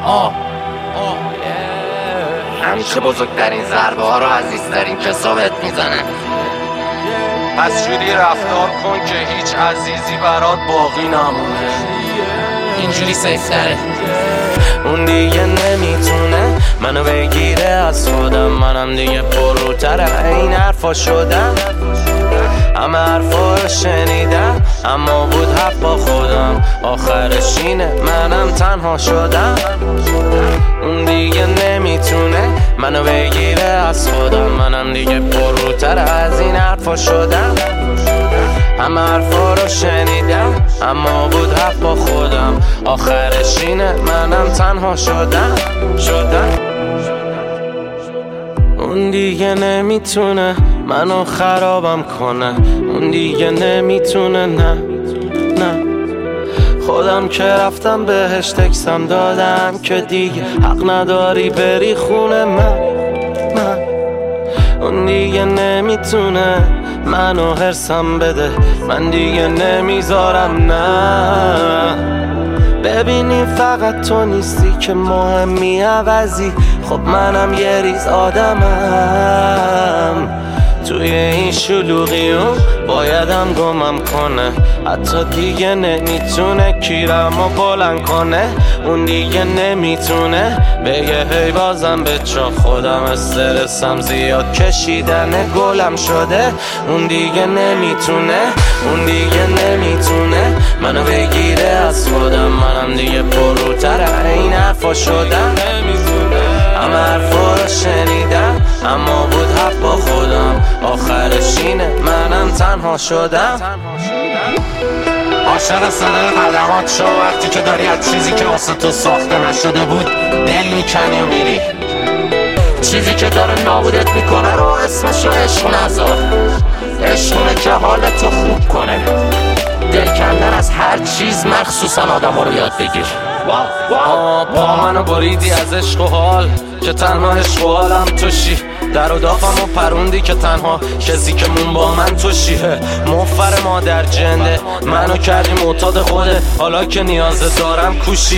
همیشه بزرگترین ضربه ها رو عزیزترین کسا بهت میزنه. پس جوری رفتار کن که هیچ عزیزی برات باقی نمونه. اینجوری سیف تره. اون دیگه نمیتونه منو بگیره از خودم، منم دیگه پرروتره این حرفا شدم. همه حرفا رو شنیدم اما بود حق با خودم، آخرش اینه منم تنها شدم. اون دیگه نمیتونه منو بگیره از خودم، منم دیگه پرروتر از این حرفا شدم. همه حرفا رو شنیدم اما بود حق با خودم، آخرش اینه منم تنها شدم. اون دیگه نمیتونه منو خرابم کنه، اون دیگه نمیتونه نه خودم که رفتم بهش تکسم دادم که دیگه حق نداری بری خونه من. اون دیگه نمیتونه منو هرسم بده، من دیگه نمیذارم نه. ببینی فقط تو نیستی که مهمی عوضی، خب منم یه ریز آدمم توی این شلوغیون بایدم گمم کنه، حتی دیگه نمیتونه کیرمو بلند کنه. اون دیگه نمیتونه بگه هی بازم به چا خودم استرسم زیاد کشیدن گلم شده. اون دیگه نمیتونه منو بگیره از خودم، منم دیگه پرروتر این حرفا شدم. همه حرفا رو شنیدم اما بود حق با خودم، آخرش اینه منم تنها شدم. عاشق صدای قدمات شو وقتی که داری از چیزی که واسه تو ساخته نشده بود دل میکنی و میری. چیزی که داره نابودت میکنه رو اسمشو عشق نذار، عشقونه که حالتو خوب کنه. دل کندن از هر چیز مخصوصا آدم رو یاد بگیر. با منو بریدی از عشق و حال که تنها عشق و حالم توشی، در و دافم و پروندی که تنها کسی که مون با من توشیه. مفر مادر جنده منو کردی معتاد خوده، حالا که نیازه دارم کوشی.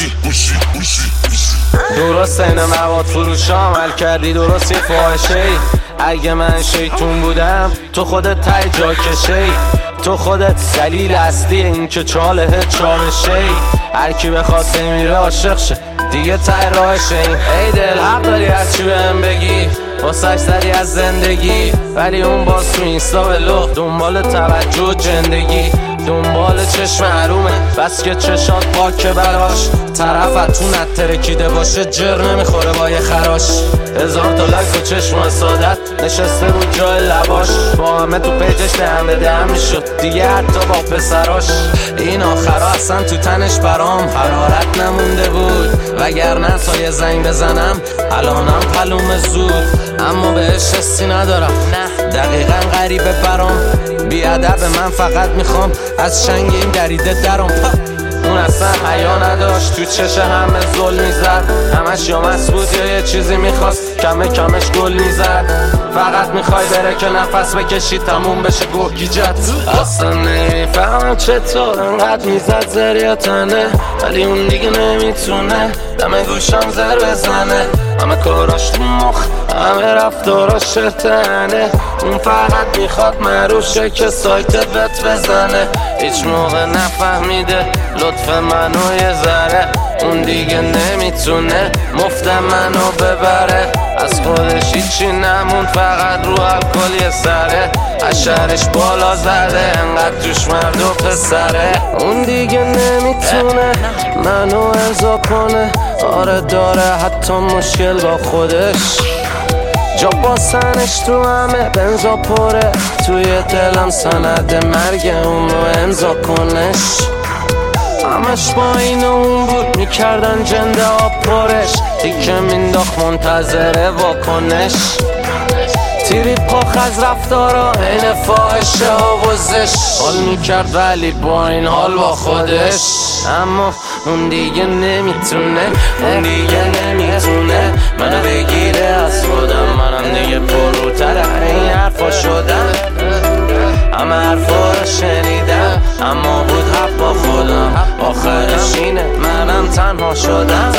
درست این مواد فروشا عمل کردی، درست یه فاحشه ای. اگه من شیطون بودم تو خودت تای جا کشه ای، تو خودت دلیل اصلی این که چاله چالشه ای. هر کی بخواد میره عاشق شه دیگه تای راهشه این. ای دل حق داری از چی بهم بگی، واسش زدی از زندگی، ولی اون باز تو اینستا به لخت دنبال توجه و جندگی، دنبال چشم حرومه بس که چشات پاکه براش. طرفتون نترکیده باشه جر نمیخوره با یه خراش. 1000 تا لک و چشم سادت نشسته بود جای لباش، با همه تو پیجش دهم به دهم میشد دیگه حتی با پسراش. این آخرا اصلا تو تنش برام حرارت نمونده بود، وگرنه تا یه زنگ بزنم الانم پلوم زود. اما بهش حسی ندارم نه دقیقا غریبه برام، بیادب من فقط میخوام از شنگ این دریده درم. اون اصلا حیا نداشت تو چش همه ظلم میزد، همش یا مسعود یا یه چیزی میخواست کمش گل میزد. فقط میخوای بره که نفس بکشی تموم بشه گوگیجت. اصلا نمیفهمم چطور انقدر میزد زریاتنه، ولی اون دیگه نمیتونه دم گوشم زر بزنه. همه کاراش تو مخ همه رفتاراش شتنه، اون فقط میخواد مروشه که سایتت بت بزنه. هیچ موقع نفهمیده لطف منو یه ذره، اون دیگه نمیتونه مفت منو ببره. از خودش هیچی نموند فقط رو الکل یه سره، اشرش بالا زده انقدر توش مرد و پسره. اون دیگه نمیتونه منو ارضا کنه، آره داره حتی مشکل با خودش. جا باسنش تو همه بنزا پره، توی دلم سند مرگ اون رو امضا کنش. همش با این اون بود میکردن جنده ها پرش، دیگه مینداخت منتظره واکنش. تیری پاخ از رفتارا این فاحشه ها وزش، حال میکرد ولی با این حال با خودش. اما اون دیگه نمیتونه منو بگیره از خودم، منم دیگه پرروتر این حرفا شدم. همه حرفا رو شنیدم اما بود حق با خودم آخرش اینه منم تنها شدم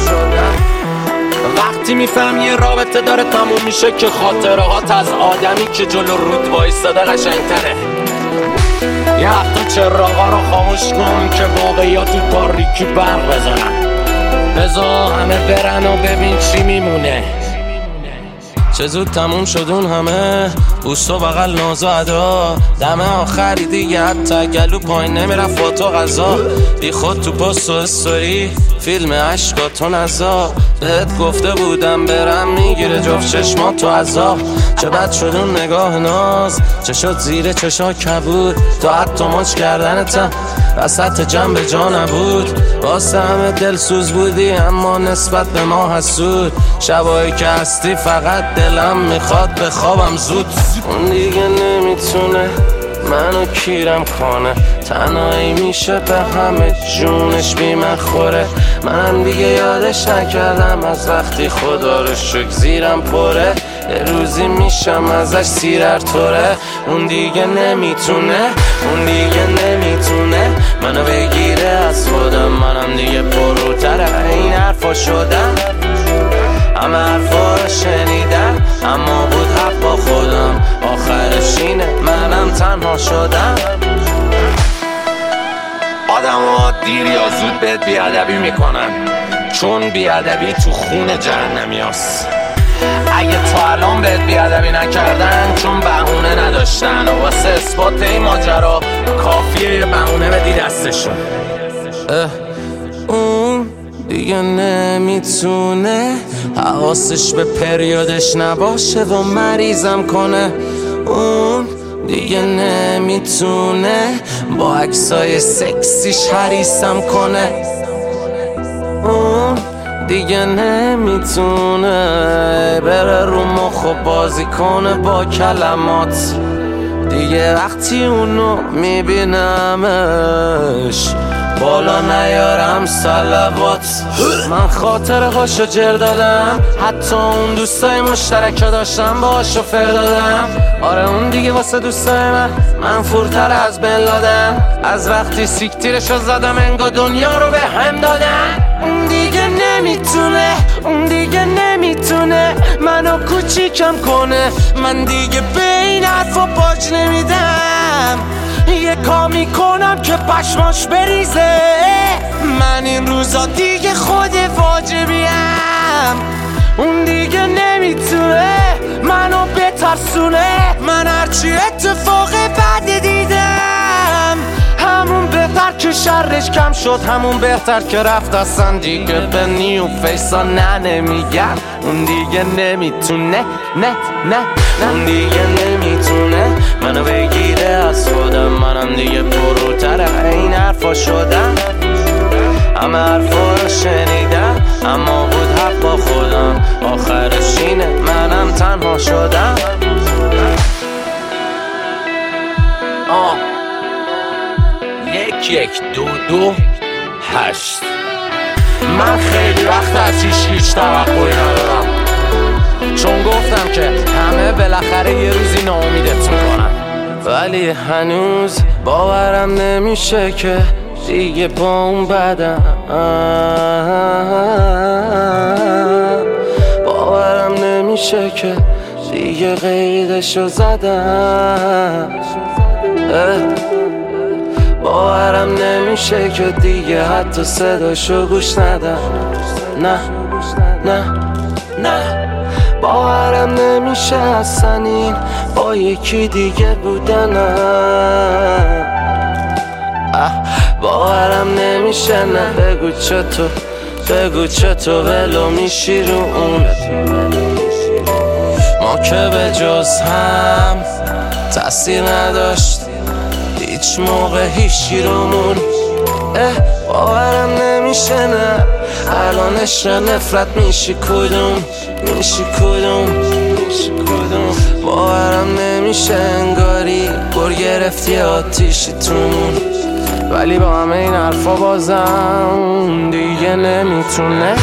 وقتی میفهم یه رابطه داره تموم میشه که خاطره هات از آدمی که جلو رود وایستاده قشنگتره. یه هفته چراغا رو خاموش کن که واقعیات تو تاریکی برق بزنن. بذار همه برن و ببین چی میمونه. چه زود تموم شدون همه بوست و بغل ناز و ادا دمه آخری دیگه حتی گلو پایین نمیرفت با تو غذا بی خود تو پست و استوری فیلم عشقاتو نزا بهت گفته بودم برم میگیره جفت چشمات تو عذاب چه بد شدون نگاه ناز چه شد زیر چشا کبود تو حتی مچ کردنتم وسط جنب جا نبود واسه همه دلسوز بودی اما نسبت به ما حسود شبایی که هستی فقط دلم میخواد بخوابم زود اون دیگه نمیتونه منو کیرم کنه تنهایی میشه به همه جونش بی من خوره منم دیگه یادش نکردم از وقتی خدا رو شکر زیرم پره یه روزی میشم ازش سیرر توره اون دیگه نمیتونه منو بگیره از خودم منم دیگه پروتره این حرفا شدم همه حرفا رو شنیدم اما بود حق با خودم آخرش اینه منم تنها شدم. آدم ها دیر یا زود بهت بیادبی میکنن چون بیادبی تو خون جهنمی هست. اگه تا الان بهت بیادبی نکردن چون بهونه نداشتن و واسه اثبات این ماجرا کافیه یه بهونه بدی دستشون. اون دیگه نمیتونه حواسش به پریودش نباشه و مریضم کنه اون دیگه نمیتونه با عکسای سکسیش حریصم کنه اون دیگه نمیتونه بره رو مخ و بازی کنه با کلمات دیگه وقتی اونو میبینمش بالا نیارم صلوات من خاطره هاشو جر دادم حتی اون دوستای مشترک داشتم باهاشو فر دادم آره اون دیگه واسه دوستای من فورتر از بن لادن از وقتی سیکتیرشو زدم انگار دنیا رو به هم دادن اون دیگه نمیتونه منو کوچیکم کنه من دیگه به این حرفا باج نمیدم یه کار میکنم که پشماش بریزه من این روزا دیگه خود واجبیم اون دیگه نمیتونه منو بترسونه من هرچی اتفاق بد دیدم همون بهتر که شرش کم شد همون بهتر که رفت اصلا دیگه به نیو فیسا نمیگم اون دیگه نمیتونه اون دیگه نمیتونه منو بگیره از خودم منم دیگه پروتره این حرفا شدم همه حرفا رو شنیدم اما بود حق با خودم آخرش اینه منم تنها شدم. 1 2 2 8 من خیلی وقت از هیچ توقعی ندارم چون گفتم که همه بالاخره یه روزی ناامیدت میکنن ولی هنوز باورم نمیشه که دیگه با اون بدم باورم نمیشه که دیگه قیدشو زدم باورم نمیشه که دیگه حتی صداشو گوش ندم نه باورم نمیشه اصلا این با یکی دیگه بودنم باورم نمیشه نه بگو چطور ولو میشی رو اون ما که به جز هم تأثیر نداشت هیچ موقع هیچی رومون باورم نمیشه نه الان عشق نفرت میشی کدوم باورم نمیشه انگاری گر گرفتی آتیشی تومون ولی با همه این حرفا بازم دیگه نمیتونه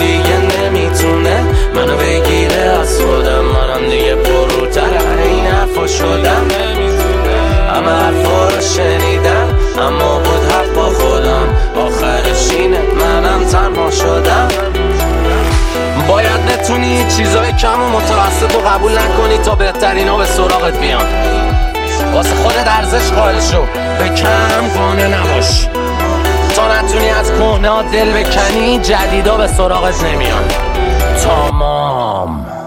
منو بگیره از خودم منم دیگه پروتر این حرفا شدم همه حرفا رو شنیدم اما بود حق با خودم، آخرش اینه منم تنها شدم. باید نتونی چیزای کم و متوسط رو قبول نکنی تا بهترین ها به سراغت بیان. واسه خودت ارزش قائل شو، به کم قانع نباش تا نتونی از کهنه ها دل بکنی، جدیدا به سراغت نمیان. تمام.